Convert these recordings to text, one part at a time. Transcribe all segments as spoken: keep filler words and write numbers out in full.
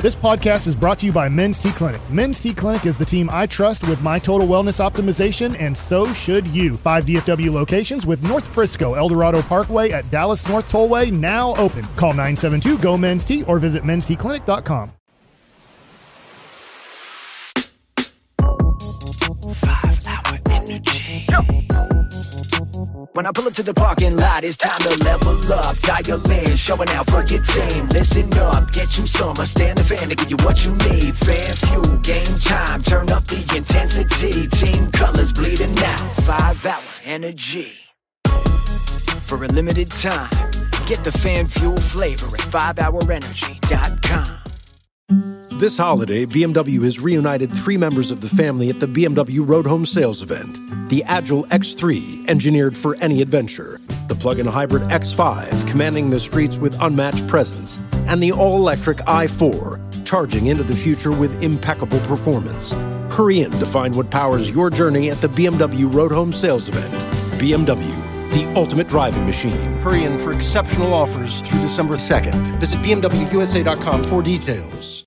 This podcast is brought to you by Men's T Clinic. Men's T Clinic is the team I trust with my total wellness optimization, and so should you. Five D F W locations with North Frisco, El Dorado Parkway at Dallas North Tollway now open. Call nine seven two, G O, Men's T or visit mens t clinic dot com. Five hour energy. When I pull up to the parking lot, it's time to level up. Dial in, showing out for your team. Listen up, get you some. I stand the fan to give you what you need. Fan fuel, game time. Turn up the intensity. Team colors bleeding out. Five hour energy. For a limited time, get the fan fuel flavor at five hour energy dot com. This holiday, B M W has reunited three members of the family at the B M W Road Home Sales Event. The Agile X three, engineered for any adventure. The plug-in hybrid X five, commanding the streets with unmatched presence. And the all-electric i four, charging into the future with impeccable performance. Hurry in to find what powers your journey at the B M W Road Home Sales Event. B M W, the ultimate driving machine. Hurry in for exceptional offers through December second. Visit b m w u s a dot com for details.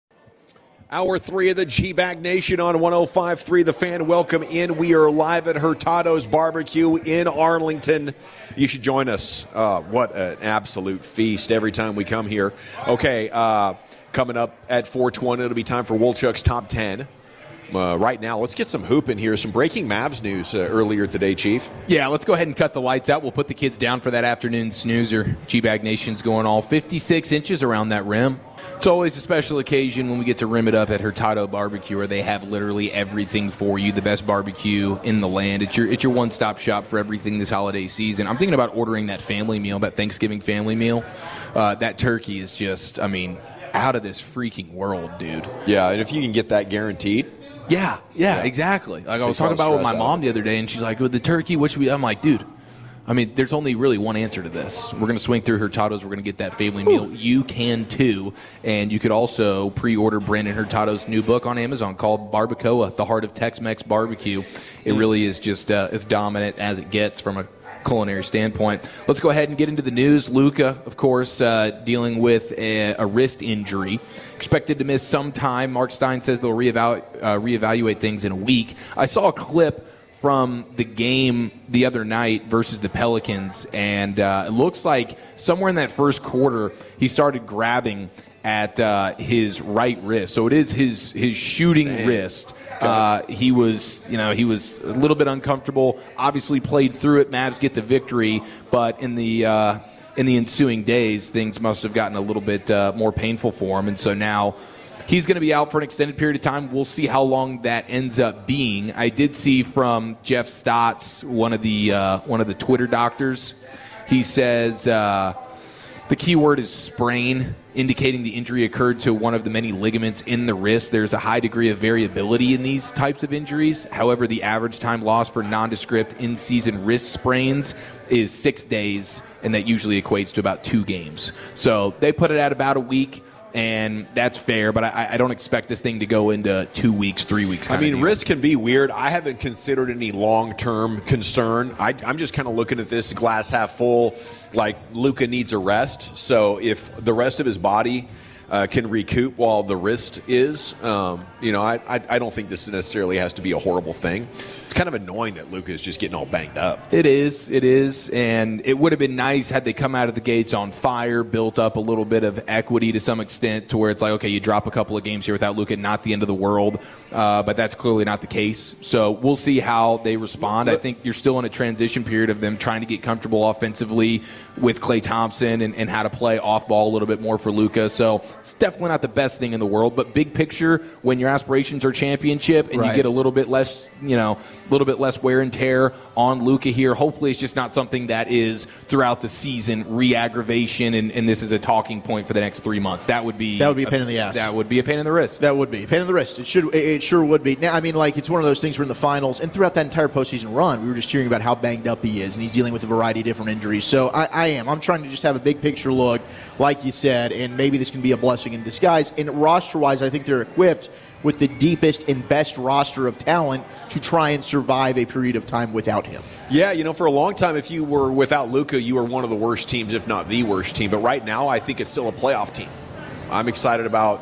Hour three of the G-Bag Nation on one oh five point three The Fan. Welcome in. We are live at Hurtado's Barbecue in Arlington. You should join us. Uh, what an absolute feast every time we come here. Okay, uh, coming up at four twenty, it'll be time for Wolchuk's Top ten. Uh, right now, let's get some hoop in here. Some breaking Mavs news uh, earlier today, Chief. Yeah, let's go ahead and cut the lights out. We'll put the kids down for that afternoon snoozer. G-Bag Nation's going all fifty-six inches around that rim. It's always a special occasion when we get to rim it up at Hurtado Barbecue, where they have literally everything for you, the best barbecue in the land. It's your it's your one-stop shop for everything this holiday season. I'm thinking about ordering that family meal, that Thanksgiving family meal. Uh, that turkey is just, I mean, out of this freaking world, dude. Yeah, and if you can get that guaranteed. Yeah, yeah, yeah. exactly. Like I was talking about with my mom the other day, and she's like, with the turkey, what should we? I'm like, dude. I mean, there's only really one answer to this. We're going to swing through Hurtado's. We're going to get that family meal. Ooh. You can, too. And you could also pre-order Brandon Hurtado's new book on Amazon called Barbacoa, The Heart of Tex-Mex Barbecue. It really is just uh, as dominant as it gets from a culinary standpoint. Let's go ahead and get into the news. Luka, of course, uh, dealing with a, a wrist injury. Expected to miss some time. Mark Stein says they'll reevalu- uh, reevaluate things in a week. I saw a clip from the game the other night versus the Pelicans, and uh, it looks like somewhere in that first quarter he started grabbing at uh, his right wrist. So it is his his shooting Dang. wrist. Okay. Uh, he was, you know, he was a little bit uncomfortable. Obviously played through it. Mavs get the victory, but in the uh, in the ensuing days, things must have gotten a little bit uh, more painful for him, and so now he's going to be out for an extended period of time. We'll see how long that ends up being. I did see from Jeff Stotts, one of the uh, one of the Twitter doctors, he says uh, the key word is sprain, indicating the injury occurred to one of the many ligaments in the wrist. There's a high degree of variability in these types of injuries. However, the average time lost for nondescript in-season wrist sprains is six days, and that usually equates to about two games. So they put it at about a week. And that's fair, but I, I don't expect this thing to go into two weeks, three weeks. I mean, risk can be weird. I haven't considered any long-term concern. I, I'm just kind of looking at this glass half full, like Luka needs a rest. So if the rest of his body uh, can recoup while the wrist is, um, you know, I, I, I don't think this necessarily has to be a horrible thing. It's kind of annoying that Luka is just getting all banged up. It is. It is. And it would have been nice had they come out of the gates on fire, built up a little bit of equity to some extent to where it's like, okay, you drop a couple of games here without Luka, not the end of the world. Uh, but that's clearly not the case. So we'll see how they respond. I think you're still in a transition period of them trying to get comfortable offensively with Klay Thompson and, and how to play off ball a little bit more for Luka. So it's definitely not the best thing in the world. But big picture, when your aspirations are championship and right. you get a little bit less, you know, a little bit less wear and tear on Luka here. Hopefully it's just not something that is throughout the season re-aggravation and, and this is a talking point for the next three months. That would be that would be a pain in the ass. That would be a pain in the wrist. That would be a pain in the wrist. It should. It sure would be. Now, I mean, like it's one of those things. We're in the finals, and throughout that entire postseason run, we were just hearing about how banged up he is, and he's dealing with a variety of different injuries. So I, I am. I'm trying to just have a big picture look, like you said, and maybe this can be a blessing in disguise. And roster-wise, I think they're equipped with the deepest and best roster of talent to try and survive a period of time without him. Yeah, you know, for a long time, if you were without Luka, you were one of the worst teams, if not the worst team. But right now, I think it's still a playoff team. I'm excited about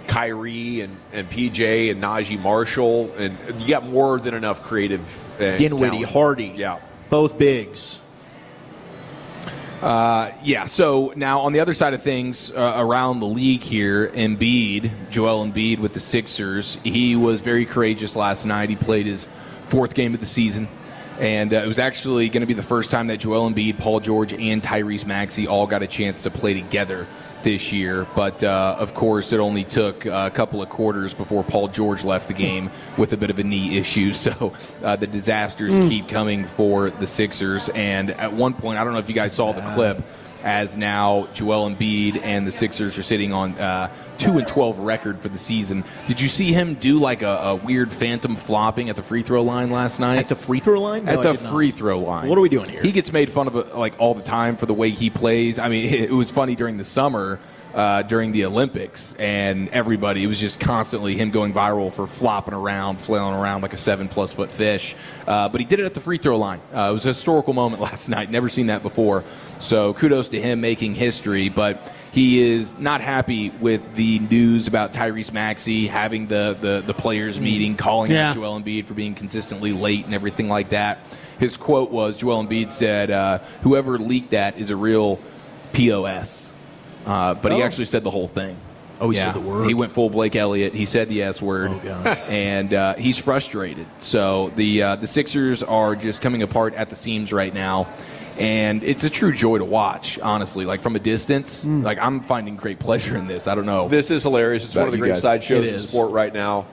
Kyrie and, and P J and Najee Marshall, and you got more than enough creative uh, Dinwiddie, talent. Hardy, Yeah. both bigs. Uh, yeah, so now on the other side of things uh, around the league here, Embiid, Joel Embiid with the Sixers, he was very courageous last night. He played his fourth game of the season, and uh, it was actually going to be the first time that Joel Embiid, Paul George, and Tyrese Maxey all got a chance to play together this year. But, uh, of course, it only took a couple of quarters before Paul George left the game with a bit of a knee issue. So uh, the disasters mm. keep coming for the Sixers. And at one point, I don't know if you guys saw the clip, as now Joel Embiid and the Sixers are sitting on uh, two and twelve record for the season. Did you see him do like a, a weird phantom flopping at the free throw line last night? At the free throw line? No, at the free throw line. What are we doing here? He gets made fun of uh, like all the time for the way he plays. I mean, it, it was funny during the summer. Uh, during the Olympics, and everybody, it was just constantly him going viral for flopping around, flailing around like a seven-plus foot fish. Uh, but he did it at the free throw line. Uh, it was a historical moment last night. Never seen that before. So kudos to him making history. But he is not happy with the news about Tyrese Maxey having the, the, the players' meeting, calling yeah. out Joel Embiid for being consistently late and everything like that. His quote was, Joel Embiid said, uh, whoever leaked that is a real P O S. Uh, but oh. he actually said the whole thing. Oh, he yeah. said the word? He went full Blake Elliott. He said the S word. Oh, gosh. And uh, he's frustrated. So the uh, the Sixers are just coming apart at the seams right now. And it's a true joy to watch, honestly. Like, from a distance, mm. like, I'm finding great pleasure in this. I don't know. This is hilarious. It's one of the great guys. sideshows in the sport right now.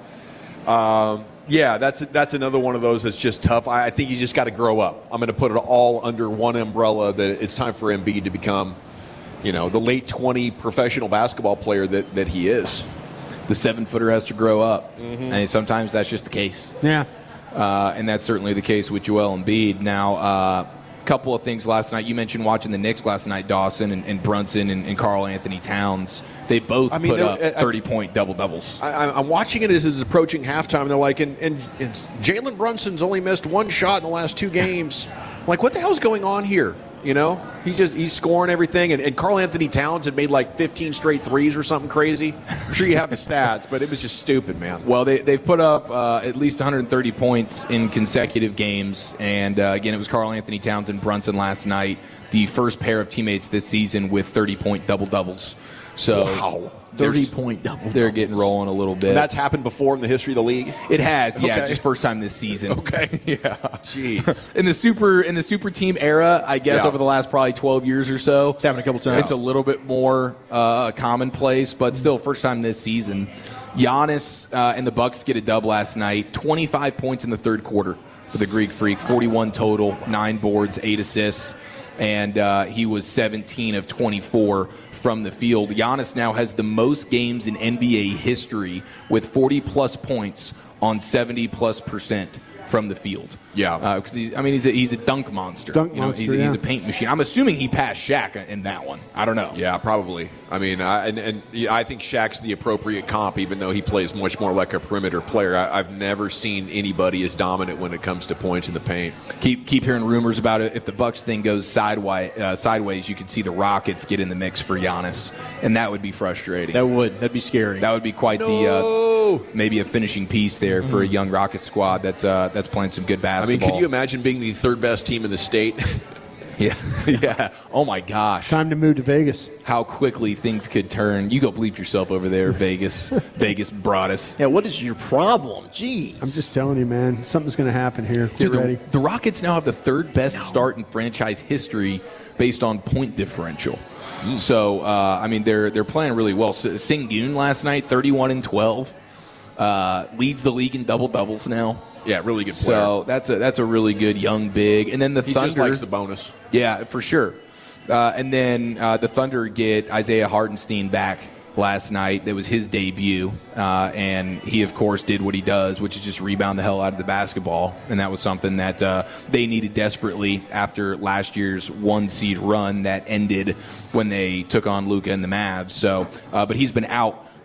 Um, yeah, that's that's another one of those that's just tough. I, I think you just got to grow up. I'm going to put it all under one umbrella that it's time for Embiid to become, you know, the late twenty professional basketball player that, that he is. The seven-footer has to grow up. Mm-hmm. And sometimes that's just the case. Yeah. Uh, and that's certainly the case with Joel Embiid. Now, a uh, couple of things last night. You mentioned watching the Knicks last night, Dawson and, and Brunson and, and Karl Anthony Towns. They both I mean, put up thirty-point double-doubles. I, I'm watching it as it's approaching halftime. They're like, and, and, and Jalen Brunson's only missed one shot in the last two games. I'm like, what the hell's going on here? You know, he just he's scoring everything, and, and Karl Anthony Towns had made like fifteen straight threes or something crazy. I'm sure you have the stats, but it was just stupid, man. Well, they they've put up uh, at least one hundred thirty points in consecutive games, and uh, again, it was Karl Anthony Towns and Brunson last night, the first pair of teammates this season with thirty-point double doubles. So wow. thirty-point double. They're getting rolling a little bit. And that's happened before in the history of the league? It has, yeah. Okay. Just first time this season. Okay. Yeah. Jeez. In the super in the super team era, I guess Yeah. over the last probably twelve years or so. It's happened a couple times. It's a little bit more uh, commonplace, but still first time this season. Giannis uh, and the Bucks get a dub last night. twenty-five points in the third quarter for the Greek Freak. forty-one total, nine boards, eight assists. And uh, he was seventeen of twenty-four from the field. Giannis now has the most games in N B A history with forty-plus points on seventy-plus percent from the field. Yeah. Because, uh, he's I mean, he's a, he's a dunk monster. Dunk you know, monster, he's, a, yeah. he's a paint machine. I'm assuming he passed Shaq in that one. I don't know. Yeah, probably. I mean, I, and, and yeah, I think Shaq's the appropriate comp, even though he plays much more like a perimeter player. I, I've never seen anybody as dominant when it comes to points in the paint. Keep keep hearing rumors about it. If the Bucks thing goes sideways, uh, sideways, you could see the Rockets get in the mix for Giannis, and that would be frustrating. That would. That'd be scary. That would be quite no. the uh, maybe a finishing piece there mm-hmm. for a young Rockets squad that's uh, that's playing some good basketball. I mean, can you imagine being the third best team in the state? Yeah, yeah. Oh my gosh. Time to move to Vegas. How quickly things could turn. You go bleep yourself over there, Vegas. Vegas brought us. Yeah, what is your problem? Jeez. I'm just telling you, man. Something's going to happen here. Get Dude, ready. The, the Rockets now have the third best no. start in franchise history based on point differential. Mm. So, uh, I mean, they're they're playing really well. So, Sengun last night, thirty-one and twelve. Uh, leads the league in double doubles now. Yeah, really good player. So that's a that's a really good young big. And then the he Thunder just likes the bonus. Yeah, for sure. Uh, and then uh, the Thunder get Isaiah Hartenstein back last night. That was his debut, uh, and he of course did what he does, which is just rebound the hell out of the basketball. And that was something that uh, they needed desperately after last year's one seed run that ended when they took on Luka and the Mavs. So, uh, but he's been out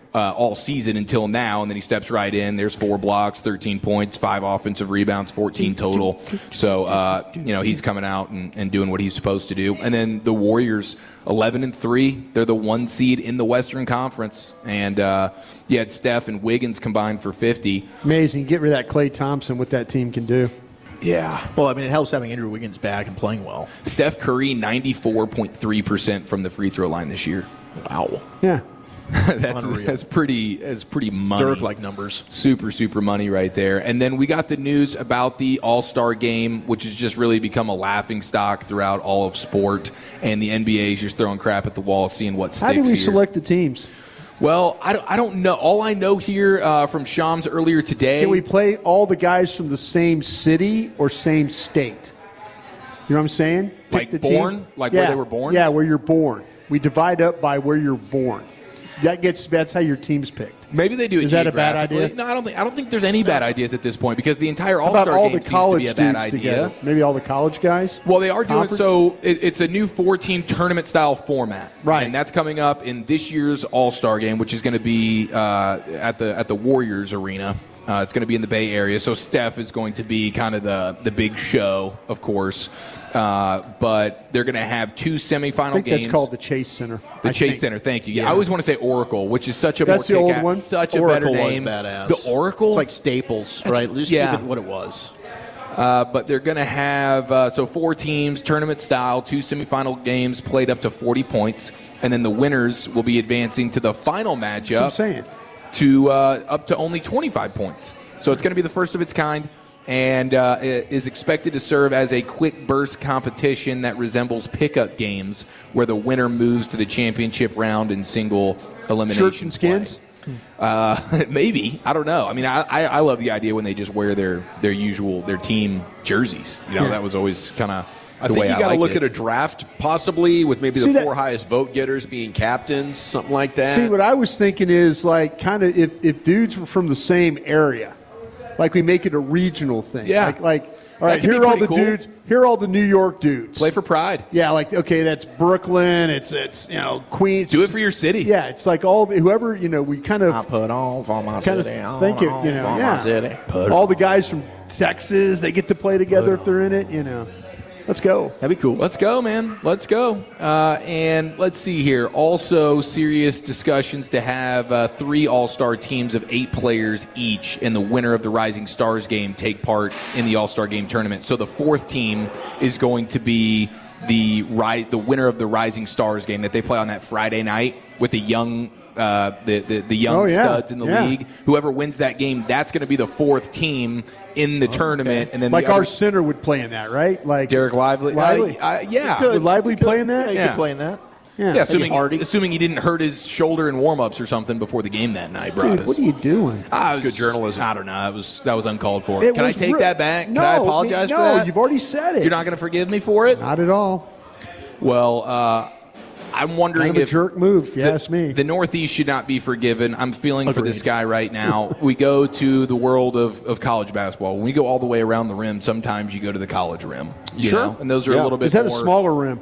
uh, all season until now, and then he steps right in. There's four blocks, thirteen points, five offensive rebounds, fourteen total. So, uh, you know, he's coming out and, and doing what he's supposed to do. And then the Warriors, eleven and three. They're the one seed in the Western Conference. And uh, you had Steph and Wiggins combined for fifty. Amazing. Get rid of that Klay Thompson, what that team can do. Yeah. Well, I mean, it helps having Andrew Wiggins back and playing well. Steph Curry, ninety-four point three percent from the free throw line this year. Wow. Yeah. that's, that's pretty that's pretty money. Dirk-like numbers. Super, super money right there. And then we got the news about the All-Star Game, which has just really become a laughing stock throughout all of sport. And the N B A is just throwing crap at the wall, seeing what sticks How do we here. select the teams? Well, I don't, I don't know. All I know here uh, from Shams earlier today. Can we play all the guys from the same city or same state? You know what I'm saying? Pick Like the born? team. Like yeah. where they were born? Yeah, where you're born. We divide up by where you're born. That gets that's how your team's picked. Maybe they do it Is that a bad geographically. idea? No, I don't think. I don't think there's any bad ideas at this point because the entire How about All-Star all Game the seems to college be a bad dudes idea. together? Maybe all the college guys? Well, they are doing Conference? so. It, it's a new four-team tournament-style format, Right. And that's coming up in this year's All-Star Game, which is going to be uh, at the at the Warriors Arena. Uh, it's going to be in the Bay Area, so Steph is going to be kind of the the big show, of course. Uh, but they're going to have two semifinal I think games. that's called the Chase Center. The I Chase think. Center, thank you. Yeah, Yeah. I always want to say Oracle, which is such a That's more the old kick-ass- one. such a Oracle better was name. badass. The Oracle, It's like Staples, right? Just yeah. keep it what it was. Uh, but they're going to have uh, so four teams, tournament style, two semifinal games played up to forty points, and then the winners will be advancing to the final That's what I'm matchup saying. to uh, up to only twenty-five points. So it's going to be the first of its kind, and uh, it is expected to serve as a quick burst competition that resembles pickup games, where the winner moves to the championship round in single elimination. Shirts and skins? play. Uh, maybe. I don't know. I mean, I, I, I love the idea when they just wear their, their usual, their team jerseys. You know, Yeah. that was always kind of the I think way you I got to liked look it. at a draft, possibly with maybe See the that- four highest vote getters being captains, something like that. See, what I was thinking is like kind of if, if dudes were from the same area, like we make it a regional thing. Yeah. Like, like all right, could be here are all pretty the cool. dudes. Here are all the New York dudes. Play for pride. Yeah, like okay, that's Brooklyn. It's it's you know Queens. Do it for your city. Yeah, it's like all whoever you know. We kind of I put on for my kind of city. I think it. on You know, for my yeah. city. All the guys from Texas, they get to play together if they're in it. You know, let's go. That'd be cool. Let's go, man. Let's go. Uh, and let's see here. Also, serious discussions to have uh, three all-star teams of eight players each, and the winner of the Rising Stars game take part in the all-star game tournament. So the fourth team is going to be the ri- the winner of the Rising Stars game that they play on that Friday night with the young uh, the, the the young Oh, yeah. studs in the Yeah. league. Whoever wins that game, that's going to be the fourth team in the tournament. And then Like the our other- center would play in that, right? Like Derek Lively. Lively. Uh, uh, yeah. Would Lively play in that? Yeah, you Yeah. could play in that. Yeah. Yeah, assuming, Hardy. assuming he didn't hurt his shoulder in warm-ups or something before the game that night, Dude, Broadus. what are you doing? Ah, it was- Good journalism. I don't know. That was that was uncalled for. It Can I was take re- that back? No, Can I apologize no, for that? you've already said it. You're not going to forgive me for it? Not at all. Well, uh, I'm wondering Kind of a if jerk move, if you the, ask me. the Northeast should not be forgiven. I'm feeling for this Agreed. guy right now. We go to the world of, of college basketball. When we go all the way around the rim, sometimes you go to the college rim. You Sure. know? And those are Yeah. a little bit Is that more. a smaller rim?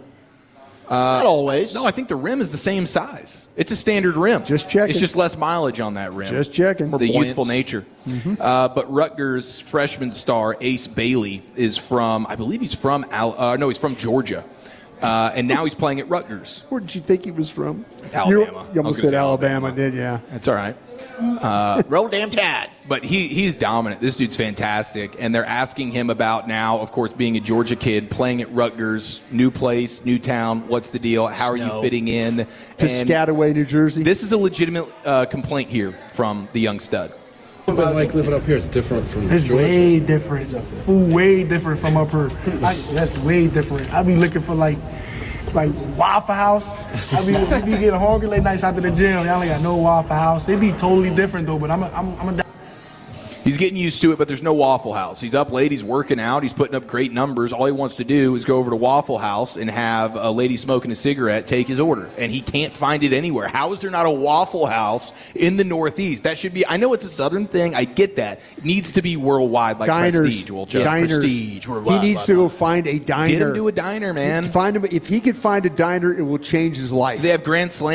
Not always. No, I think the rim is the same size. It's a standard rim. Just checking. It's just less mileage on that rim. Just checking. The buoyance. youthful nature. Mm-hmm. Uh, but Rutgers freshman star Ace Bailey is from, I believe he's from, Al- uh, no, he's from Georgia. Uh, and now he's playing at Rutgers. Where did you think he was from? Alabama. You, I you was almost gonna said say Alabama, Alabama. did yeah? That's all right. Roll damn tide. But he he's dominant. This dude's fantastic. And they're asking him about now, of course, being a Georgia kid, playing at Rutgers, new place, new town. What's the deal? How are you Snow. fitting in? And Piscataway, New Jersey. this is a legitimate uh, complaint here from the young stud. It's like living up here. It's different from It's Georgia. way different. Food way different from up here. I, that's way different. I be looking for like like Waffle House. I be, I be getting hungry late nights after the gym. Y'all ain't got no Waffle House. It be totally different though. But I'm a, I'm I'm a He's getting used to it, but there's no Waffle House. He's up late. He's working out. He's putting up great numbers. All he wants to do is go over to Waffle House and have a lady smoking a cigarette take his order. And he can't find it anywhere. How is there not a Waffle House in the Northeast? That should be – I know it's a Southern thing. I get that. It needs to be worldwide like Diners. Prestige, Wilcho. Diners. Prestige. He Worldwide, needs to go find a diner. Get him to a diner, man. Find him if he could find a diner, it will change his life. Do they have Grand Slams?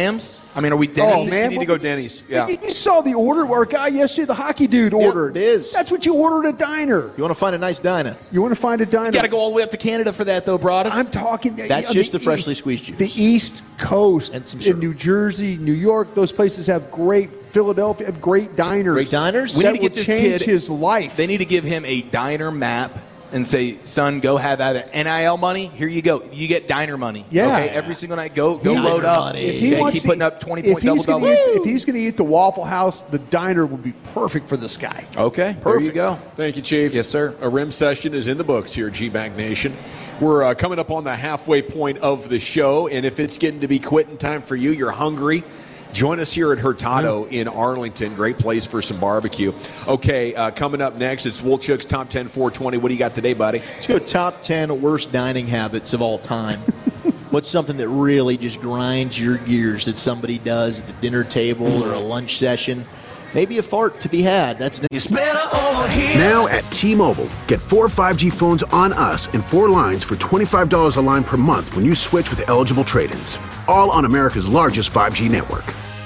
I mean, are we Denny's? Oh, man. You need to go Denny's. Yeah. You, you saw the order where our guy yesterday, the hockey dude, ordered. It is. That's what you ordered at a diner. You want to find a nice diner? You want to find a diner? You got to go all the way up to Canada for that, though, Broadus. I'm talking. That's uh, just the, the freshly e- squeezed juice. The East Coast And some in syrup. New Jersey, New York, those places have great. Philadelphia have great diners. Great diners? We that need to get will this change kid his life. They need to give him a diner map and say, son, go have at it. N I L money, here you go. You get diner money. Yeah. Okay, every single night, go go Diner load up. money. If he Okay, wants keep to- putting up twenty if point he's double gonna double. eat- If he's going to eat the Waffle House, the diner would be perfect for this guy. Okay, there you go. Thank you, Chief. Yes, sir. A rim session is in the books here at G-Bag Nation. We're uh, coming up on the halfway point of the show, and if it's getting to be quitting time for you, you're hungry, join us here at Hurtado in Arlington. Great place for some barbecue. Okay, uh, coming up next, it's Wolchuk's Top ten four twenty. What do you got today, buddy? Let's go top ten worst dining habits of all time. What's something that really just grinds your gears that somebody does at the dinner table or a lunch session? Maybe a fart to be had. That's It's better over here. Now at T-Mobile, get four five G phones on us and four lines for twenty-five dollars a line per month when you switch with eligible trade-ins. All on America's largest five G network.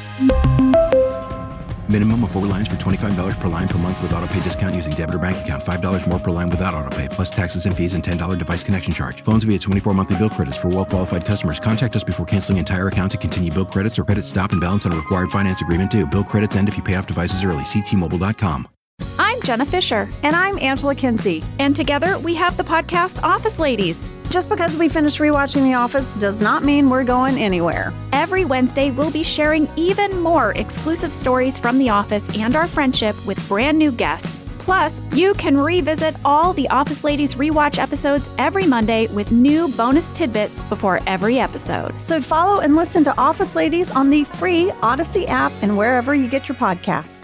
Minimum of four lines for twenty-five dollars per line per month with autopay discount using debit or bank account. five dollars more per line without autopay, plus taxes and fees and ten dollars device connection charge. Phones via twenty-four monthly bill credits for well-qualified customers. Contact us before canceling entire account to continue bill credits or credit stop and balance on a required finance agreement due. Bill credits end if you pay off devices early. See T Mobile dot com. I'm Jenna Fisher. And I'm Angela Kinsey. And together we have the podcast Office Ladies. Just because we finished rewatching The Office does not mean we're going anywhere. Every Wednesday, we'll be sharing even more exclusive stories from The Office and our friendship with brand new guests. Plus, you can revisit all the Office Ladies rewatch episodes every Monday with new bonus tidbits before every episode. So follow and listen to Office Ladies on the free Odyssey app and wherever you get your podcasts.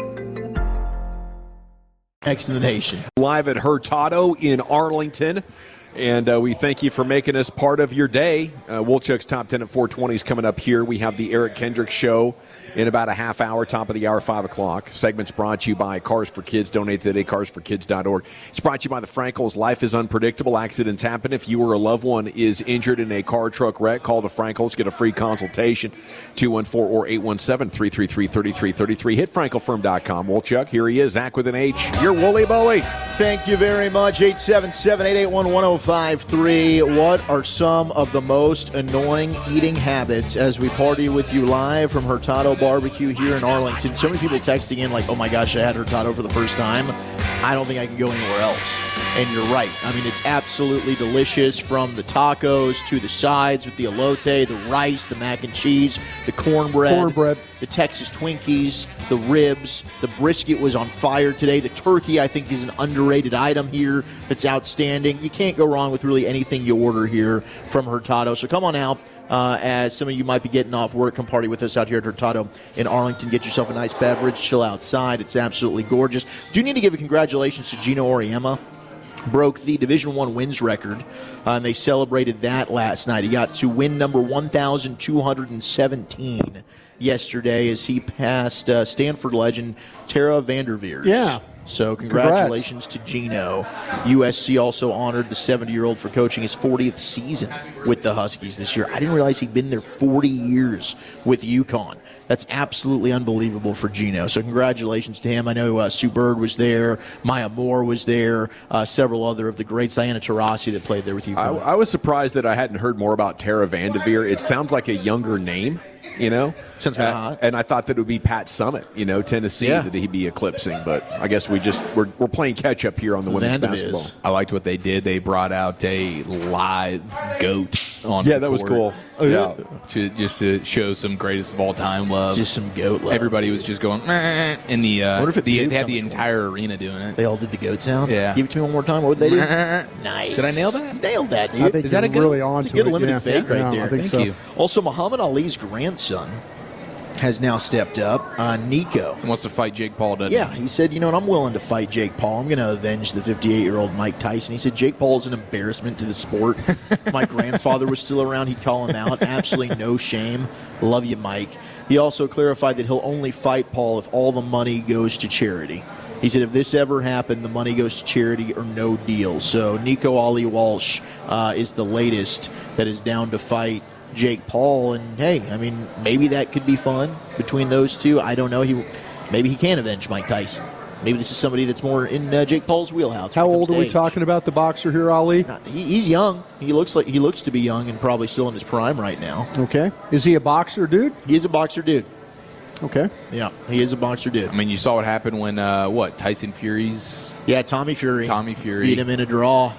next in the nation. Live at Hurtado in Arlington. And uh, we thank you for making us part of your day. Uh, Wolchuk's Top ten at four twenty is coming up here. We have the Eric Kendrick Show in about a half hour, top of the hour, five o'clock. Segment's brought to you by Cars for Kids. Donate today, cars for kids dot org. It's brought to you by the Frankels. Life is unpredictable. Accidents happen. If you or a loved one is injured in a car truck wreck, call the Frankels. Get a free consultation, two one four or eight one seven, three three three, three three three three. Hit frankel firm dot com. Wolchuk, here he is, Zach with an H. You're Wooly Bully. Thank you very much. eight seven seven, eight eight one, one oh five three. What are some of the most annoying eating habits as we party with you live from Hurtado Barbecue here in Arlington? So many people texting in like, oh my gosh, I had Hurtado for the first time. I don't think I can go anywhere else. And you're right. I mean, it's absolutely delicious, from the tacos to the sides with the elote, the rice, the mac and cheese, the cornbread, Cornbread. the Texas Twinkies, the ribs. The brisket was on fire today. The turkey, I think, is an underrated item here that's outstanding. You can't go wrong with really anything you order here from Hurtado. So come on out. Uh, as some of you might be getting off work, come party with us out here at Hurtado in Arlington. Get yourself a nice beverage, chill outside. It's absolutely gorgeous. Do need to give a congratulations to Gino Auriemma. Broke the Division One wins record, uh, and they celebrated that last night. He got to win number one thousand two hundred seventeen yesterday as he passed uh, Stanford legend Tara Vanderveers. Yeah. So congratulations to Gino. U S C also honored the seventy-year-old for coaching his fortieth season with the Huskies this year. I didn't realize he'd been there forty years with UConn. That's absolutely unbelievable for Gino. So congratulations to him. I know uh, Sue Bird was there. Maya Moore was there. Uh, several other of the greats. Diana Taurasi that played there with UConn. I, I was surprised that I hadn't heard more about Tara Vanderveer. It sounds like a younger name, you know? Sounds kind of hot. And I thought that it would be Pat Summitt, you know, Tennessee, Yeah. that he'd be eclipsing. But I guess we just, we're, we're playing catch up here on the women's Vanderveers. basketball. I liked what they did. They brought out a live goat on Yeah, the that was court. cool. Yeah. To, just to show some greatest of all time love. Just some goat love. Everybody was just going, "Meh," in the, uh, wonder if it the, moved they had on the the entire arena doing it. They all did the goat sound? Yeah. Give it to me one more time. What would they do? Meh. Nice. Did I nail that? Nailed that, dude. I think Is that you're a good- really on It's a to good it. limited yeah. fake right Yeah, there. I think Thank so. you. Also, Muhammad Ali's grandson has now stepped up, uh, Nico. He wants to fight Jake Paul, doesn't Yeah, he said, you know what, I'm willing to fight Jake Paul. I'm going to avenge the fifty-eight-year-old Mike Tyson. He said, Jake Paul is an embarrassment to the sport. My grandfather was still around. He'd call him out. Absolutely no shame. Love you, Mike. He also clarified that he'll only fight Paul if all the money goes to charity. He said, if this ever happened, the money goes to charity or no deal. So Nico Ali Walsh uh, is the latest that is down to fight Jake Paul. And, hey, I mean, maybe that could be fun between those two. I don't know. He Maybe he can avenge Mike Tyson. Maybe this is somebody that's more in uh, Jake Paul's wheelhouse. How old are we talking about the boxer here, Ali? Not, he, he's young. He looks like he looks to be young and probably still in his prime right now. Okay. Is he a boxer dude? He is a boxer dude. Okay. Yeah, he is a boxer dude. I mean, you saw what happened when, uh, what, Tyson Fury's? Yeah, Tommy Fury. Tommy Fury. Beat him in a draw.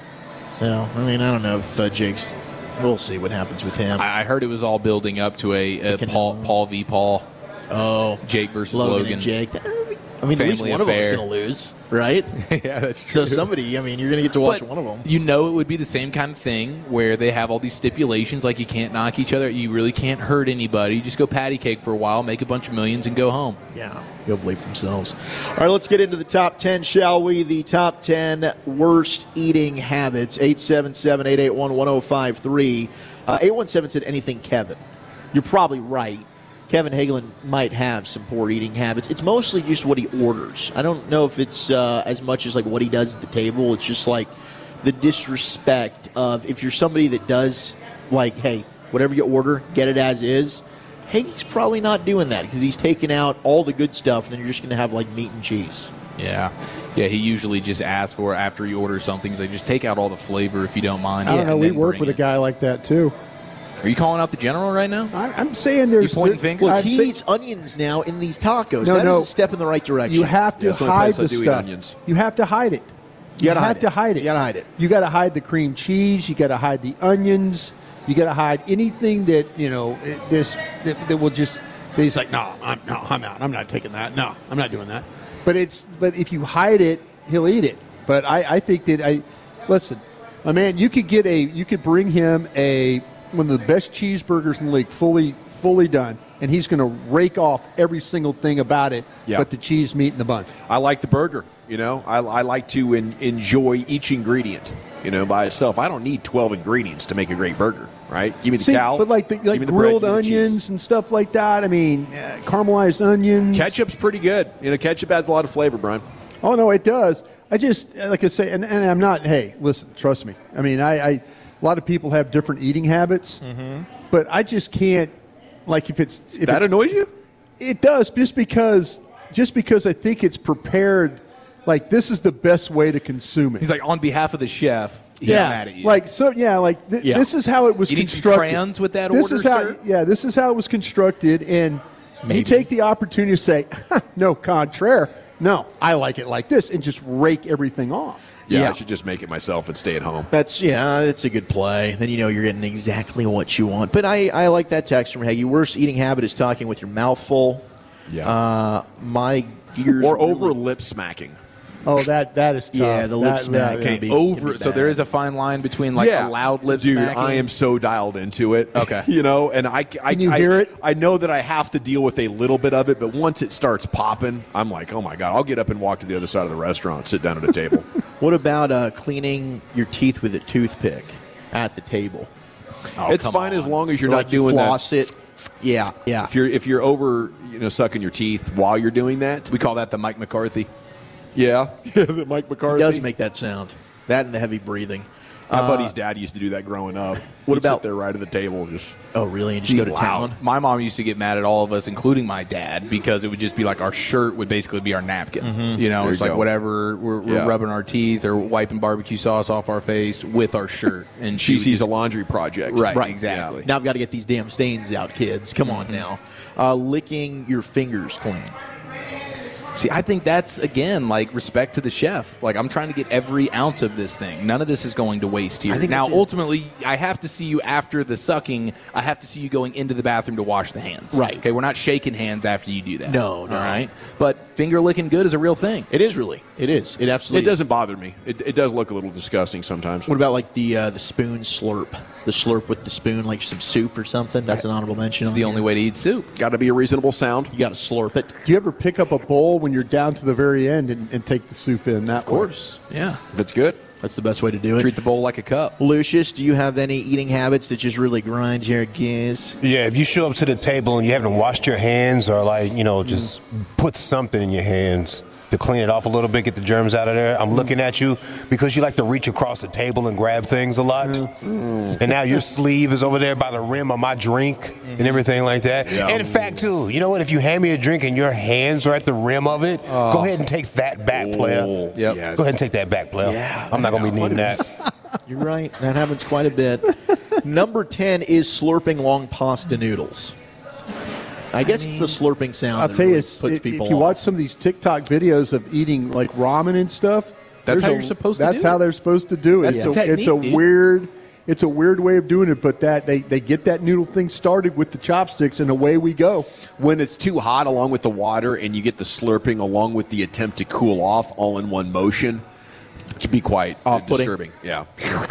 So, I mean, I don't know if uh, Jake's, we'll see what happens with him. I, I heard it was all building up to a, a Paul, Paul v. Paul. Oh. Jake versus Logan. Logan. And Jake. I mean, Family at least one affair. of them's going to lose, right? Yeah, that's true. So somebody, I mean, you're going to get to watch But one of them. You know it would be the same kind of thing where they have all these stipulations, like you can't knock each other, you really can't hurt anybody. You just go patty cake for a while, make a bunch of millions, and go home. Yeah, they'll bleep themselves. All right, let's get into the top ten, shall we? The top ten worst eating habits. eight seven seven, eight eight one, one oh five three. Uh, eight one seven said anything Kevin. You're probably right. Kevin Hagelin might have some poor eating habits. It's mostly just what he orders. I don't know if it's uh, as much as like what he does at the table. It's just like the disrespect of if you're somebody that does like, hey, whatever you order, get it as is. Hagel's probably not doing that because he's taking out all the good stuff, and then you're just going to have like meat and cheese. Yeah. Yeah, he usually just asks for it after he orders something. He's like, just take out all the flavor if you don't mind. I don't know. and We then work bring with a it. guy like that, too. Are you calling out the general right now? I, I'm saying there's... You pointing there- fingers? Well, I'm he say- eats onions now in these tacos. No, That no. is a step in the right direction. You have to Yeah, that's the only hide place I the do eat stuff. onions. You have to hide it. You gotta have hide to it. hide it. You gotta hide it. You got to hide the cream cheese. You got to hide the onions. You got to hide anything that you know it- this that, that will just. He's like, no, I'm no, I'm out. I'm not taking that. No, I'm not doing that. But it's but if you hide it, he'll eat it. But I, I think that I listen, my man. You could get a you could bring him a one of the best cheeseburgers in the league, fully fully done, and he's going to rake off every single thing about it, Yeah. but the cheese, meat, and the bun. I like the burger. You know, I, I like to en- enjoy each ingredient. You know, by itself. I don't need twelve ingredients to make a great burger. Right? Give me the See, cow. but like the, give like me the bread, grilled give me the cheese. onions and stuff like that. I mean, uh, caramelized onions. Ketchup's pretty good. You know, ketchup adds a lot of flavor, Brian. Oh no, it does. I just like I say, and, and I'm not. Hey, listen, trust me. I mean, I, I a lot of people have different eating habits, but I just can't. Like if it's if That it's, annoys you? It does, just because just because I think it's prepared. Like this is the best way to consume it. He's like, on behalf of the chef, he's yeah, mad at you. like so. Yeah, like th- Yeah. this is how it was You need some constructed. crayons with that this order, is how, sir? Yeah, this is how it was constructed, and Maybe. you take the opportunity to say, "No, contraire. No, I like it like this," and just rake everything off. Yeah, Yeah. I should just make it myself and stay at home. That's yeah, that's a good play. Then you know you're getting exactly what you want. But I, I like that text from Hagee. Worst eating habit is talking with your mouth full. Yeah. Uh, my gears Or really- over lip smacking. Oh, that that is tough. Yeah, the lip That- smack that- can Okay, be- over. can be So there bad. is a fine line between like a loud lip Dude, smacking. I am so dialed into it. Okay. You know, and I, I, Can you I, hear it? I know that I have to deal with a little bit of it, but once it starts popping, I'm like, oh my God, I'll get up and walk to the other side of the restaurant, sit down at a table. What about uh, cleaning your teeth with a toothpick at the table? It's fine as long as you're Or not like you doing floss that. it. Yeah, yeah. If you're if you're over, you know, sucking your teeth while you're doing that, We call that the Mike McCarthy. yeah, yeah, the Mike It McCarthy does make that sound. That and the heavy breathing. My Uh, buddy's dad used to do that growing up. What He'd about- sit there right at the table, just Oh, really? And just See, go to wow. town? My mom used to get mad at all of us, including my dad, because it would just be like our shirt would basically be our napkin. You know, There it's you like go. whatever we're, we're Yeah. rubbing our teeth or wiping barbecue sauce off our face with our shirt, and she would sees just- a laundry project. right, Right. exactly. Now I've got to get these damn stains out, kids. Come on now. Uh, licking your fingers clean. See, I think that's, again, like respect to the chef. Like, I'm trying to get every ounce of this thing. None of this is going to waste here. I think Now, that's it. ultimately, I have to see you after the sucking. I have to see you going into the bathroom to wash the hands. Right. Okay, we're not shaking hands after you do that. No, no. All right? But finger licking good is a real thing. It is really. It is. It It absolutely is. doesn't bother me. It, it does look a little disgusting sometimes. What about like the uh, the spoon slurp? The slurp with the spoon, like some soup or something? That's an honorable mention. It's on the here. only way to eat soup. Got to be a reasonable sound. You got to slurp it. Do you ever pick up a bowl when you're down to the very end and, and take the soup in that Of course. Yeah. If it's good. That's the best way to do it. Treat the bowl like a cup. Lucius, do you have any eating habits that just really grind your gears? Yeah, if you show up to the table and you haven't washed your hands or, like, you know, just mm. put something in your hands to clean it off a little bit, get the germs out of there, I'm mm. looking at you because you like to reach across the table and grab things a lot. Mm. And now your sleeve is over there by the rim of my drink mm-hmm. and everything like that. Yeah. And in fact, too, you know what? If you hand me a drink and your hands are at the rim of it, uh, go ahead and take that back, oh, player. Yep. Yes. Go ahead and take that back, player. Yeah, I'm not going to be needing that. You're right. That happens quite a bit. Number ten is slurping long pasta noodles. I guess I mean, it's the slurping sound I'll that tell really you, puts if, people if you off. watch some of these TikTok videos of eating like ramen and stuff, that's how a, you're supposed to do it. That's how they're supposed to do it. That's it's, the a, technique, it's a dude. weird it's a weird way of doing it, but that they, they get that noodle thing started with the chopsticks and away we go. When it's too hot along with the water and you get the slurping along with the attempt to cool off all in one motion, it can be quite off-putting. Disturbing. Yeah.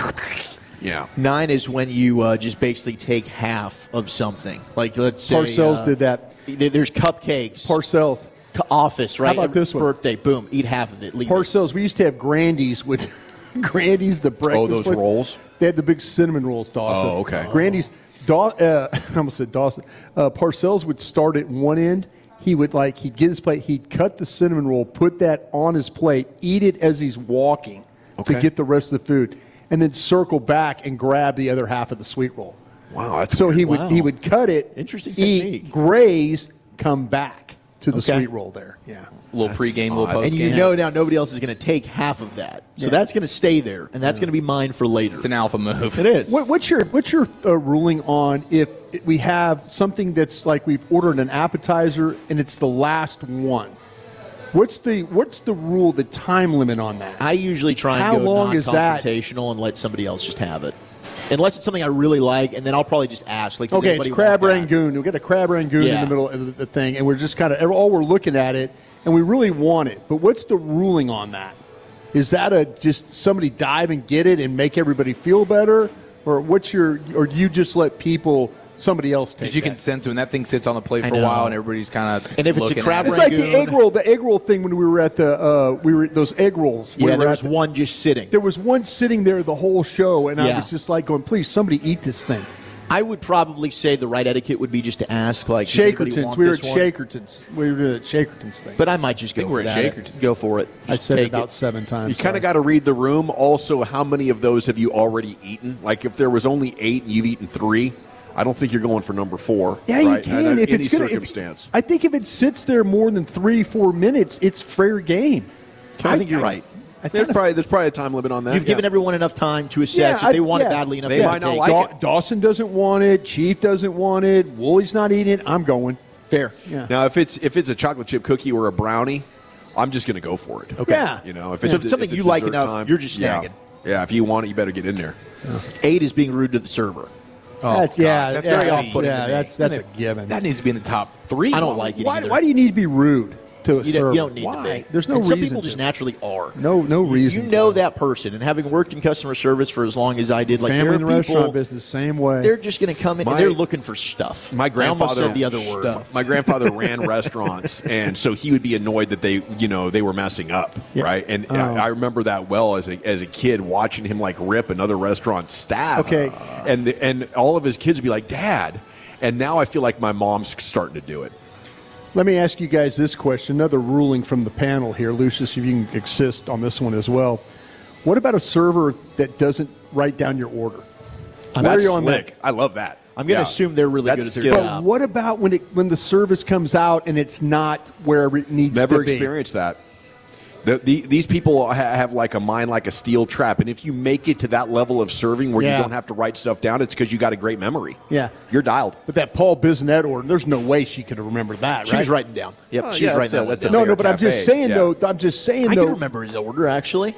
Yeah. Nine is when you uh, just basically take half of something. Like, let's say Parcells uh, did that. There's cupcakes. Parcells. Office, right? How about this one? Birthday, boom, eat half of it. Leave Parcells. it. We used to have Grandies with Grandies, the breakfast. Oh, those with, rolls? They had the big cinnamon rolls, Dawson. Oh, okay. Grandies. Daw, uh, I almost said Dawson. Uh, Parcells would start at one end. He would, like, he'd get his plate, he'd cut the cinnamon roll, put that on his plate, eat it as he's walking okay. to get the rest of the food, and then circle back and grab the other half of the sweet roll. Wow, that's so weird. he would Wow. he would cut it, Interesting eat, technique. graze, come back to the Okay. sweet roll there. Yeah. A little pregame, a little postgame. And you know now nobody else is going to take half of that. So Yeah. that's going to stay there, and that's going to be mine for later. It's an alpha move. It is. What, what's your what's your uh, ruling on if we have something that's like we've ordered an appetizer and it's the last one? What's the what's the rule, the time limit on that? I usually try and How go long is that? non-confrontational and let somebody else just have it. Unless it's something I really like, and then I'll probably just ask. Like, does Okay, anybody it's crab want that? rangoon. We got a crab rangoon Yeah. in the middle of the, the thing, and we're just kind of all we're looking at it, and we really want it. But what's the ruling on that? Is that a just somebody dive and get it and make everybody feel better, or what's your, or do you just let people somebody else take? Because you that? can sense when that thing sits on the plate I for a know. while, and everybody's kind of And if it's a crab It's rangoon, like the egg roll, the egg roll thing when we were at the uh, we were those egg rolls. we yeah, were there at was the- one just sitting. There was one sitting there the whole show, and I Yeah. was just like going, "Please, somebody eat this thing." I would probably say the right etiquette would be just to ask, like, does anybody Shakertons. want We were at this one? Shakertons. We were at Shakertons thing. But I might just go think for we're at that. Shakertons. Go for it. I Just said it take about seven times. You kind of got to read the room. Also, how many of those have you already eaten? Like, if there was only eight and you've eaten three, I don't think you're going for number four. Yeah, right? you In can. any If it's gonna, if- circumstance. I think if it sits there more than three, four minutes, it's fair game. I think you're right. I there's think probably there's probably a time limit on that. You've yeah. given everyone enough time to assess Yeah, if I- they want yeah. it badly enough. They to might not take. like Daw- it. Dawson doesn't want it. Chief doesn't want it. Woolie's not eating it. I'm going. Fair. Yeah. Now, if it's if it's a chocolate chip cookie or a brownie, I'm just going to go for it. Okay. Yeah. You know, if So it's, if it's something if it's you like dessert enough, time, you're just yeah. snagging. Yeah, if you want it, you better get in there. Eight is being rude to the server. Oh, that's, gosh, yeah, that's yeah, very yeah, off-putting Yeah, to me. that's that's a given. That needs to be in the top three. I don't like it why, either. why do you need to be rude to a You server? don't, you don't need Why? to be. There's no and reason. some people just to. naturally are. No, no reason. You know to. that person, and having worked in customer service for as long as I did, like Family there in are the people, restaurant business, same way. they're just going to come in My- and they're looking for stuff. My I grandfather almost said the other word. Stuff. My grandfather ran restaurants, and so he would be annoyed that they, you know, they were messing up, Yeah. right? And Oh. I, I remember that well as a as a kid, watching him like rip another restaurant staff. Okay. and the, and all of his kids would be like, "Dad," and now I feel like my mom's starting to do it. Let me ask you guys this question. Another ruling from the panel here. Lucius, if you can insist on this one as well. What about a server that doesn't write down your order? Where That's are you on slick. that? I love that. I'm going to Yeah. assume they're really That's good at their skill. But job. what about when it when the service comes out and it's not where it needs Never to be? experienced that. The, the, these people ha- have like a mind like a steel trap, and if you make it to that level of serving where Yeah. you don't have to write stuff down, it's because you got a great memory. Yeah. You're dialed. But that Paul Bisonet order, there's no way she could have remembered that, She right? was writing down. Yep, Oh, she yeah, was writing that's that a- one that's a down. No, Mayor no, but I'm just Cafe, saying yeah. though. I'm just saying I though. can remember his order, actually.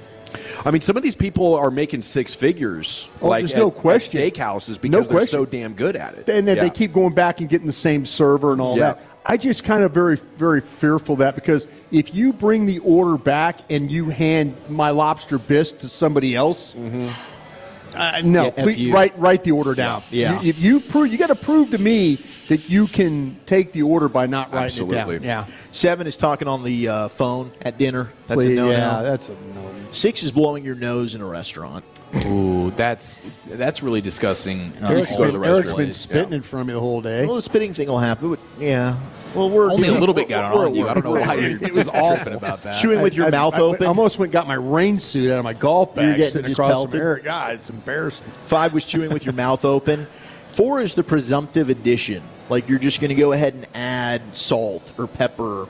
I mean, some of these people are making six figures, Oh, like there's no at, question. at steakhouses, because No they're question. so damn good at it. And then Yeah. they keep going back and getting the same server and all Yeah. that. I just kind of very, very fearful of that because if you bring the order back and you hand my lobster bisque to somebody else, Mm-hmm. Uh, no, Yeah, please, F you. write write the order down. Yeah. You, if you prove, you got to prove to me that you can take the order by not writing Absolutely. it down. Yeah. Seven is talking on the uh, phone at dinner. That's Please, a no-no. yeah, that's a no. Six is blowing your nose in a restaurant. Ooh, that's that's really disgusting. Um, Eric's all been, the rest Eric's of been ways. spitting in front of me the whole day. Well, the spitting thing will happen. But yeah. Well, we're Only a doing- little bit got we're- on you. I don't know we're- why you're It was tripping awful. about that. Chewing with your I- mouth I, open. I almost went and got my rain suit out of my golf You're bag getting sitting just across pelted? from Eric. God, it's embarrassing. Five was chewing with your mouth open. Four is the presumptive addition. Like you're just going to go ahead and add salt or pepper.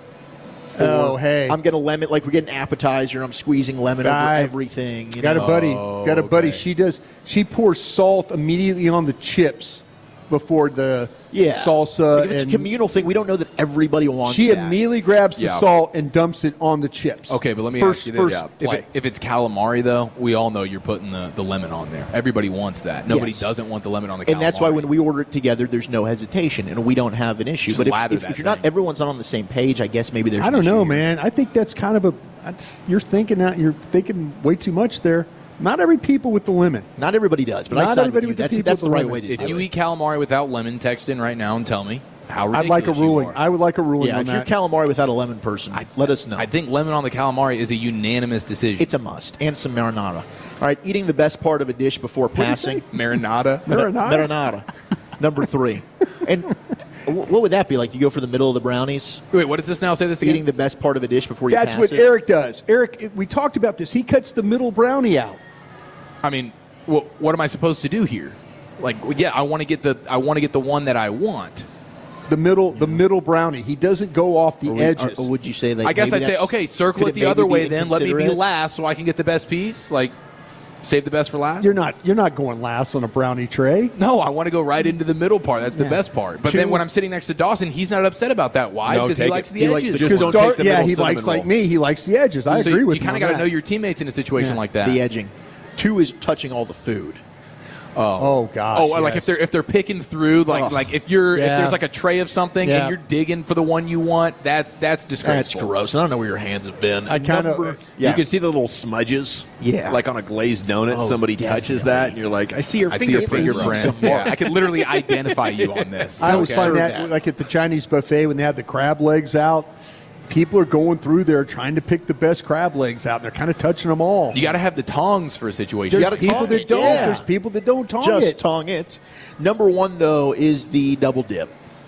Oh, Or hey. I'm going to lemon, like we get an appetizer. I'm squeezing lemon I- over everything. You Got know? a buddy. Oh, got a buddy. okay. She does. She pours salt immediately on the chips before the Yeah. salsa. Like if it's and a communal thing, we don't know that everybody wants she that. immediately grabs the Yeah. salt and dumps it on the chips. Okay, but let me first, ask you this: first yeah. if, plate. it, if it's calamari, though, we all know you're putting the, the lemon on there. Everybody wants that. Nobody Yes. doesn't want the lemon on the calamari. And that's why when we order it together, there's no hesitation, and we don't have an issue. Just but if, lather if, that if you're not, thing. everyone's not on the same page. I guess maybe there's. I an don't issue know, here. man. I think that's kind of a. That's, you're thinking out. You're thinking way too much there. Not every people with the lemon. Not everybody does, but I Not side with everybody you. with the That's people that's the with the right lemon. way to if do you it. eat calamari without lemon, text in right now and tell me how ridiculous I'd like a you ruling. are. I would like a ruling Yeah, on if that. you're calamari without a lemon person, let us know. I think lemon on the calamari is a unanimous decision. It's a must, and some marinara. All right, eating the best part of a dish before passing. marinara. Marinara? Marinara. Number three. And wh- what would that be like? You go for the middle of the brownies? Wait, what does this now say? This again? Eating the best part of a dish before you That's pass what it? Eric does. Eric, we talked about this. He cuts the middle brownie out. I mean, what, what am I supposed to do here? Like, yeah, I want to get the I want to get the one that I want. The middle, the middle brownie. He doesn't go off the Or we- edges. or would you say that? I guess maybe I'd say, that's- okay, circle could it the maybe other be way then. Let me be inconsiderate? last so I can get the best piece. Like, save the best for last. You're not. You're not going last on a brownie tray. No, I want to go right into the middle part. That's the Yeah. best part. But Two- then when I'm sitting next to Dawson, he's not upset about that. Why? No, Because he take likes it. the He edges. likes the- Just Because don't Dar- take the yeah, middle he cinnamon likes roll. like me. He likes the edges. I So agree you, with you him kind on of got to that. know your teammates in a situation Yeah. like that. The edging. Two is touching all the food. Oh gosh. Oh, like yes. if they're if they're picking through, like Ugh. like if you're Yeah. if there's like a tray of something Yeah. and you're digging for the one you want, that's that's That's disgraceful. gross. I don't know where your hands have been. I kind Number- of. Yeah. You can see the little smudges. Yeah. Like on a glazed donut, Oh, somebody touches definitely. that, and you're like, I see your I see a fingerprint. fingerprint. Yeah, I could literally identify you on this. I always Okay. find Serve that, that. like at the Chinese buffet when they have the crab legs out, people are going through there trying to pick the best crab legs out. They're kind of touching them all. You got to have the tongs for a situation. There's gotta people tong that it, don't. yeah. There's people that don't tong Just it. tong it. Number one, though, is the double dip.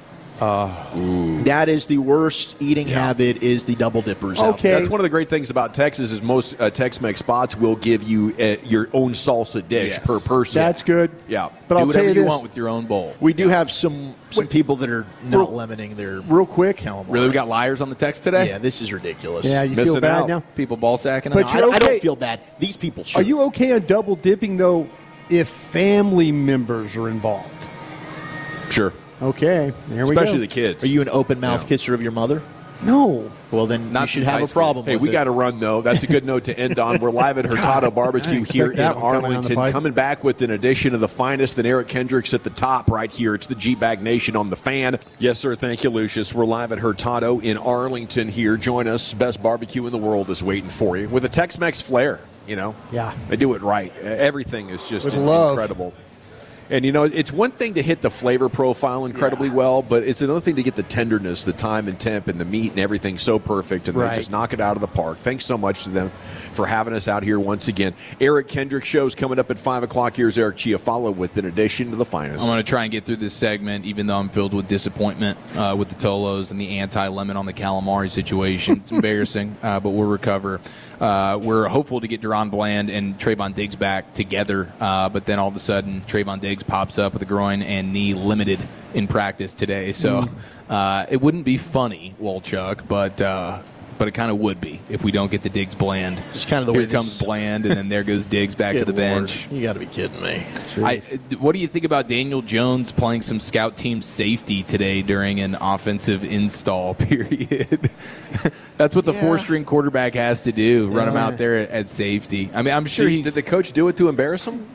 That is the worst eating habit. Is the double dippers? out Okay. there. That's one of the great things about Texas is most uh, Tex-Mex spots will give you uh, your own salsa dish Yes. per person. That's good. Yeah. But Do I'll whatever tell you, you this want with your own bowl. We do have some some people that are not Real- lemoning their real quick. calamari. Really, we got liars on the text today. Yeah, this is ridiculous. Yeah, you Missing feel bad out. now. People ball sacking But us. I, you're don't- I don't okay. feel bad. These people should. Are you okay on double dipping though? If family members are involved. Sure. Okay, there we Especially go. the kids. Are you an open mouth Yeah. kisser of your mother? No. Well, then Not you should since have high a school. problem. Hey, with we it. got to run, though. That's a good note to end on. We're live at Hurtado Barbecue expect here in that one coming down the Arlington. pipe. Coming back with an edition of the finest than Eric Kendricks at the top right here. It's the G-Bag Nation on the Fan. Yes, sir. Thank you, Lucius. We're live at Hurtado in Arlington here. Join us. Best barbecue in the world is waiting for you with a Tex-Mex flair, you know. Yeah. They do it right. Uh, Everything is just With in- love. incredible. And, you know, it's one thing to hit the flavor profile incredibly well, but it's another thing to get the tenderness, the time and temp, and the meat and everything so perfect, and Right. they just knock it out of the park. Thanks so much to them for having us out here once again. Eric Kendrick show's coming up at five o'clock. Here's Eric Chiafalo with an addition to the finest. I'm going to try and get through this segment, even though I'm filled with disappointment uh, with the Tolos and the anti-lemon on the calamari situation. It's embarrassing, uh, but we'll recover. Uh, we're hopeful to get Deron Bland and Trayvon Diggs back together, uh, but then all of a sudden, Trayvon Diggs pops up with a groin and knee limited in practice today. So uh, it wouldn't be funny, Wolchuk, but uh, but it kind of would be if we don't get the Diggs Bland. It's kind of the Here way this- comes Bland, and then there goes Diggs back to Good the Lord. bench. You got to be kidding me. I, what do you think about Daniel Jones playing some scout team safety today during an offensive install period? That's what the Yeah. four-string quarterback has to do, run him Yeah. out there at, at safety. I mean, I'm sure Did- he's... Did the coach do it to embarrass him?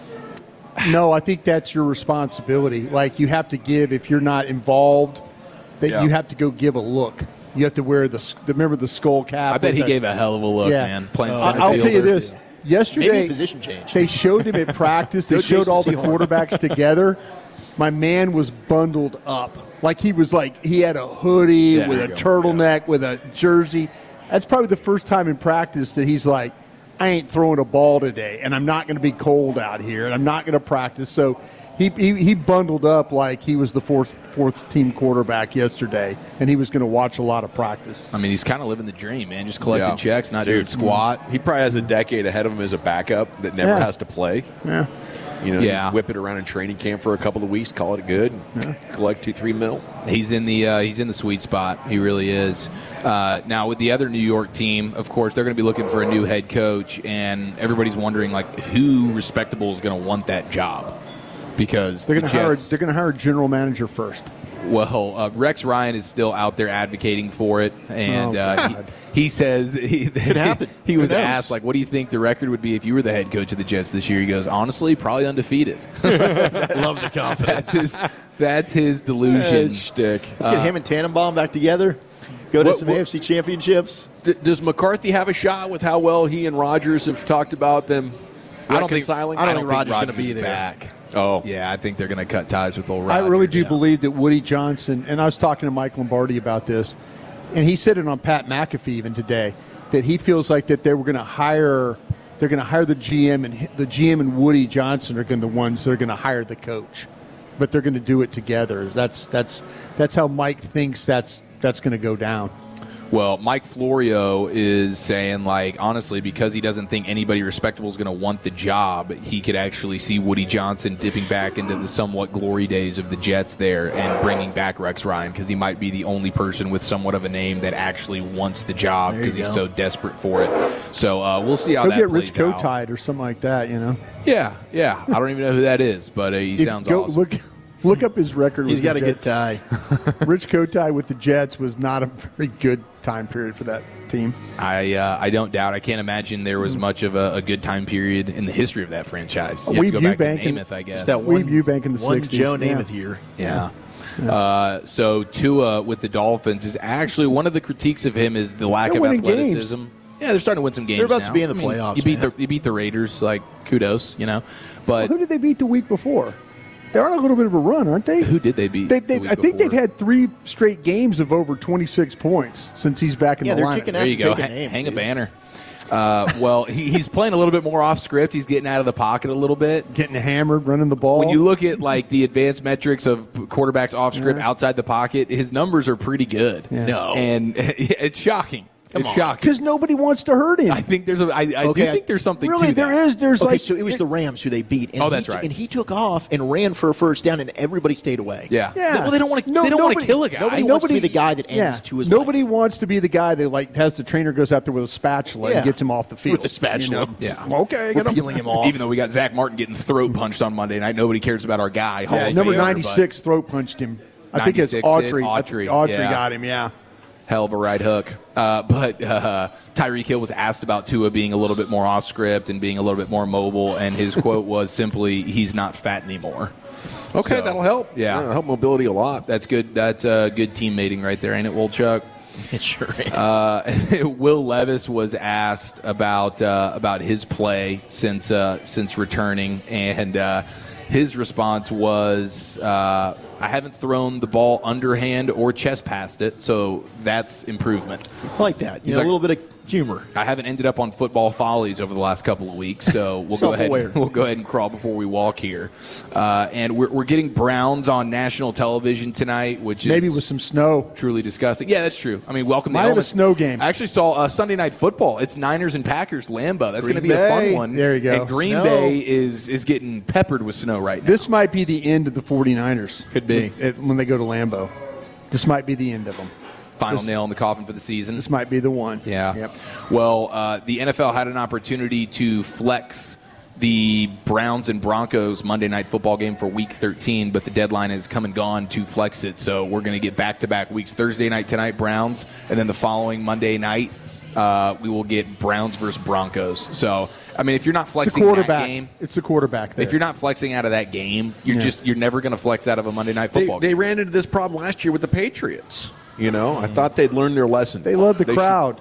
No, I think that's your responsibility. Like you have to give if you're not involved. That Yeah. you have to go give a look. You have to wear the s- remember the skull cap. I bet with he the- gave a hell of a look, Yeah. man, playing Uh, center I'll field. tell you this: yesterday, Maybe a position change. They showed him at practice. They Go showed Jason all the Sehorn. quarterbacks together. My man was bundled up. Like he was like, he had a hoodie Yeah, with there a you go. turtleneck, with a jersey. That's probably the first time in practice that he's like, I ain't throwing a ball today, and I'm not going to be cold out here, and I'm not going to practice. So he, he he bundled up like he was the fourth fourth team quarterback yesterday, and he was going to watch a lot of practice. I mean, he's kind of living the dream, man. Just collecting Yeah. checks, not Dude, doing squat. He probably has a decade ahead of him as a backup that never Yeah. has to play. Yeah. You know, Yeah. whip it around in training camp for a couple of weeks, call it good, Yeah. collect two, three mil. He's in the uh, he's in the sweet spot. He really is. Uh, now with the other New York team, of course, they're going to be looking for a new head coach, and everybody's wondering like who respectable is going to want that job because They're the going to hire. Jets- They're going to hire a general manager first. Well, uh, Rex Ryan is still out there advocating for it, and Oh, uh, God. he, he says he, happen. he was Who knows? asked, like, what do you think the record would be if you were the head coach of the Jets this year? He goes, honestly, probably undefeated. Love the confidence. That's his, that's his delusion. His shtick. Let's get him and Tannenbaum back together. Go to What- some what- A F C championships. D- does McCarthy have a shot with how well he and Rodgers have talked about them I don't think, reconciling? I don't think Rodgers is Rodgers gonna be is there. back. Oh, Yeah, I think they're going to cut ties with old I Rodgers. really do believe that Woody Johnson, and I was talking to Mike Lombardi about this, and he said it on Pat McAfee even today, that he feels like that they were going to hire, they're going to hire the G M, and the G M and Woody Johnson are going to the ones that are going to hire the coach, but they're going to do it together. That's that's that's how Mike thinks that's that's going to go down. Well, Mike Florio is saying, like, honestly, because he doesn't think anybody respectable is going to want the job, he could actually see Woody Johnson dipping back into the somewhat glory days of the Jets there and bringing back Rex Ryan because he might be the only person with somewhat of a name that actually wants the job because he's so desperate for it. So uh, we'll see how He'll that get plays Rich out. Kotite or something like that, you know. Yeah, yeah. I don't even know who that is, but uh, he If- sounds go, awesome. Look, look up his record. He's with got the a good Jets. tie. Rich Kotite with the Jets was not a very good time period for that team. I uh, I don't doubt. I can't imagine there was much of a, a good time period in the history of that franchise. You have Weeb to go back to Eubank and- Namath, I guess. Just that Weeb one, Eubank in the one sixties, Joe yeah. Namath year. Yeah. Uh, so Tua with the Dolphins is actually one of the critiques of him is the lack They're of winning athleticism. games. Yeah, they're starting to win some games. They're about now. to be in the I mean, playoffs, You beat man. the you beat the Raiders, like kudos, you know. Well, But who did they beat the week before? They're on a little bit of a run, aren't they? who did they beat? They, the they, week I think before? they've had three straight games of over twenty-six points since he's back in Yeah, the they're lineup. kicking There ass you and go. taking Ha- names, hang a dude. banner. Uh, well, he, he's playing a little bit more off script. He's getting out of the pocket a little bit. Getting hammered, running the ball. When you look at like the advanced metrics of quarterbacks off script Yeah. outside the pocket, his numbers are pretty good. Yeah. No. And it's shocking. it's on. shocking. because nobody wants to hurt him. I think there's a. I, I Okay. do think there's something really, to there that. is. There's Okay, like so it was the Rams who they beat. And Oh, he that's t- right. And he took off and ran for a first down, and everybody stayed away. Yeah. Yeah. Well, they don't want to. No, they don't want to nobody- kill a guy. nobody wants to be the guy that ends yeah. to his Nobody life. wants to be the guy that like has the trainer goes out there with a spatula Yeah. and gets him off the field With a spatula. You know? Yeah. Okay, I We're got him. peeling him off. Even though we got Zach Martin getting throat punched on Monday night, nobody cares about our guy. Hall Yeah, of number Famer, ninety-six throat punched him. I think it's ninety-six did? Autry. I think Autry, Autry yeah. got him. Yeah. but hell of a right hook. Uh, but uh, Tyreek Hill was asked about Tua being a little bit more off script and being a little bit more mobile, and his quote was simply, "He's not fat anymore." Okay, So, that'll help. yeah. that'll help mobility a lot. That's good. That's uh, good teammating right there, ain't it, Wolchuk? It sure is. Uh, Will Levis was asked about uh, about his play since uh, since returning, and uh, his response was, uh, "I haven't thrown the ball underhand or chest past it, so that's improvement." I like that. You He's know, like- a little bit of humor. I haven't ended up on football follies over the last couple of weeks, so we'll go ahead. Self-aware. We'll go ahead and crawl before we walk here. Uh, and we're, we're getting Browns on national television tonight, which Maybe is with some snow. truly disgusting. Yeah, that's true. I mean, welcome Might to have a elements. snow game. I actually saw uh, Sunday Night Football. It's Niners and Packers, Lambeau. That's going to Green be a fun Bay. one. There you go. And Green Snow. Bay is is getting peppered with snow right now. This might be the end of the 49ers. Could be. When- when they go to Lambeau. This might be the end of them. Final this- nail in the coffin for the season. This might be the one. Yeah. Yep. Well, uh, the N F L had an opportunity to flex the Browns and Broncos Monday Night Football game for Week thirteen, but the deadline has come and gone to flex it. So we're going to get back-to-back weeks. Thursday night tonight, Browns, and then the following Monday night, uh, we will get Browns versus Broncos. So, I mean, if you're not It's the flexing that quarterback. game, It's the quarterback there. if you're not flexing out of that game, you're Yeah. just you're never going to flex out of a Monday Night They, Football they game. ran into this problem last year with the Patriots. You know, I thought they'd learned their lesson. They love the should- crowd.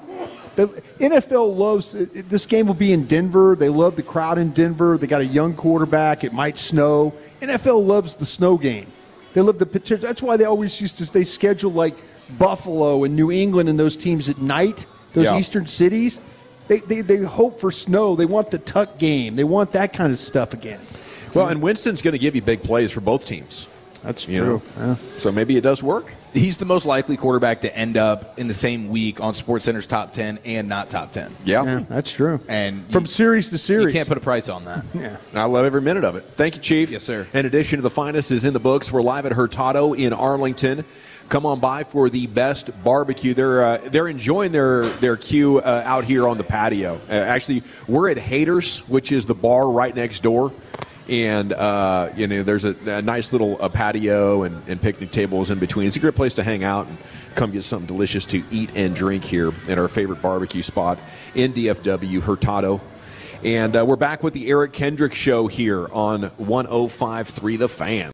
The N F L loves this game. Will be in Denver. They love the crowd in Denver. They got a young quarterback. It might snow. N F L loves the snow game. They love the potential. That's why they always used to. They schedule like Buffalo and New England and those teams at night. Those Yeah. eastern cities. They, they they hope for snow. They want the tuck game. They want that kind of stuff again. Well, and Winston's going to give you big plays for both teams. That's you true. know? Yeah. So maybe it does work. He's the most likely quarterback to end up in the same week on SportsCenter's top ten and not top ten. Yeah, Yeah, that's true. And From you, series to series. you can't put a price on that. Yeah. I love every minute of it. Thank you, Chief. Yes, sir. In addition to the finest is in the books, we're live at Hurtado in Arlington. Come on by for the best barbecue. They're uh, they're enjoying their their queue uh, out here on the patio. Uh, actually, we're at Haters, which is the bar right next door. And, uh, you know, there's a, a nice little uh, patio and, and picnic tables in between. It's a great place to hang out and come get something delicious to eat and drink here at our favorite barbecue spot in D F W, Hurtado. And uh, we're back with the Eric Kendrick Show here on one oh five point three The Fan.